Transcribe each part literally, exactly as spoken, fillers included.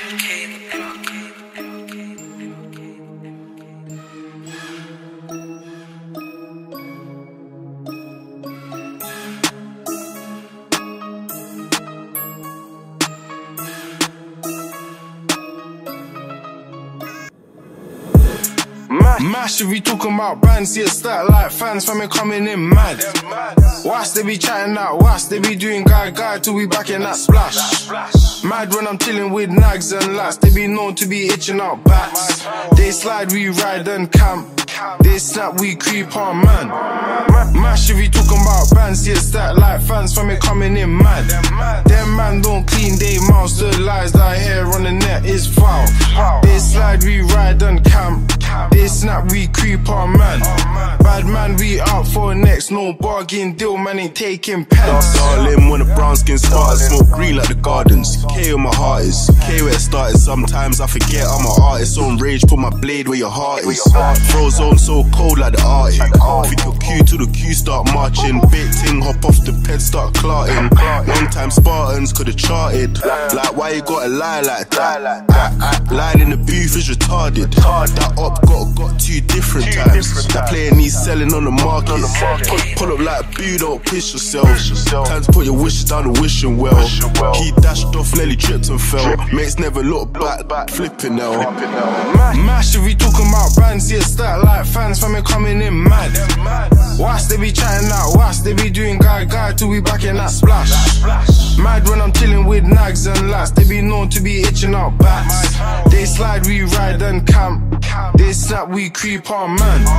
Mash, if we talking about bands, see a stat like fans from me coming in mad. Whilst they be chatting that, whilst they be doing guy guy till we back in that splash. Mad when I'm chilling with nags and lads, they be known to be itching out bats. They slide, we ride and camp. They snap, we creep on man. Mash, if we talking about bands, see a stat like fans from me coming in mad. Them man don't clean they mouths, the lies that I hear on the net is foul. They slide, we ride and camp. They snap, we creep on man. Bad man, we out for next. No bargain deal, man ain't taking pence. Darling, when the brown skin starts, smoke green like the gardens. K where my heart is, K where it started. Sometimes I forget I'm an artist. On rage, put my blade where your heart is. Frozone so cold like the Arctic. Pick your Q to the Q, start marching. Big ting, hop off the ped, start clarting. One time Spartans could've charted. Like why you gotta lie like that? I, I, lying in the booth is retarded. That up got got two different times. That playing needs selling on the market. Pull, pull up like a boo, don't piss yourself. Time to put your wishes down the wishing well. He dashed off, nearly tripped and fell. Mates never look back, flipping now. Mash, if we talking about bands, see a stat like fans from me coming in mad. Whilst they be chatting that, whilst they be doing guy guy till we back in that splash. Mad when I'm chilling with nags and lads, they be known to be itching out bats. They slide, we ride and camp. They snap, we creep on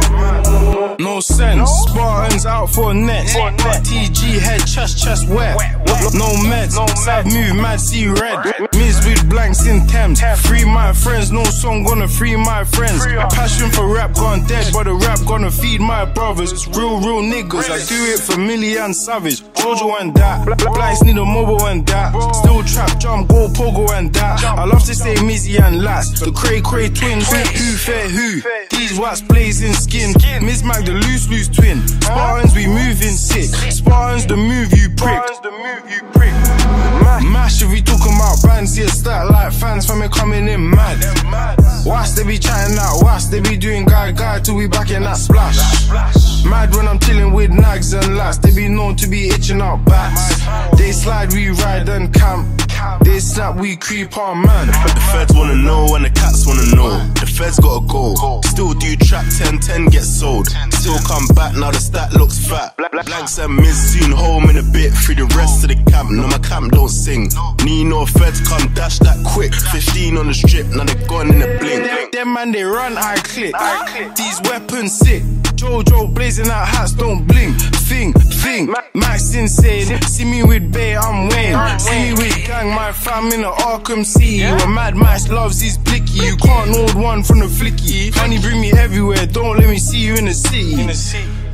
man. No sense, Spartans out for next. T G head, chest, chest wet. No meds, side move, mad see red. Miss with blanks in Thames. Free my friends, no song gonna free my friends. Passion for rap gone dead, but the rap gonna feed my brothers. Real, real niggas, I do it for Millie and Savage. Jojo and that, Blinds need a mobile and that. Still trap, jump, go pogo and that. I love to say Mizzy and Lass, the cray cray twins. Who fair who? These wats blazing skin. Miss Mac the loose loose twin. Spartans we moving sick. Spartans the move you prick. Mash, if we talking about bands, see a stat like fans from me coming in mad. Whilst they be chatting that, whilst they be doing guy guy till we back in that splash. Mad when I'm chilling with nags and lads, they be known to be itching out bats. They slide, we ride and camp. They snap, we creep on man. The feds wanna know and the cats wanna know. The feds gotta go. Still do trap ten ten get sold. Still come back, now the stat looks fat. Blanks and Miz soon home in a bit. Free the rest of the camp, no my camp don't sing. Need no feds come dash that quick. Fifteen on the strip, now they gone in a blink. Them man they run, I click. These weapons sick. Jojo blazing out hats, don't blink. Thing, thing, Max insane. See me with Bay, I'm Wayne. See me with gang, my fam in the Arkham City. Where Mad Max loves his blicky. You can't hold one from the flicky. Honey bring me everywhere, don't let me see you in the city.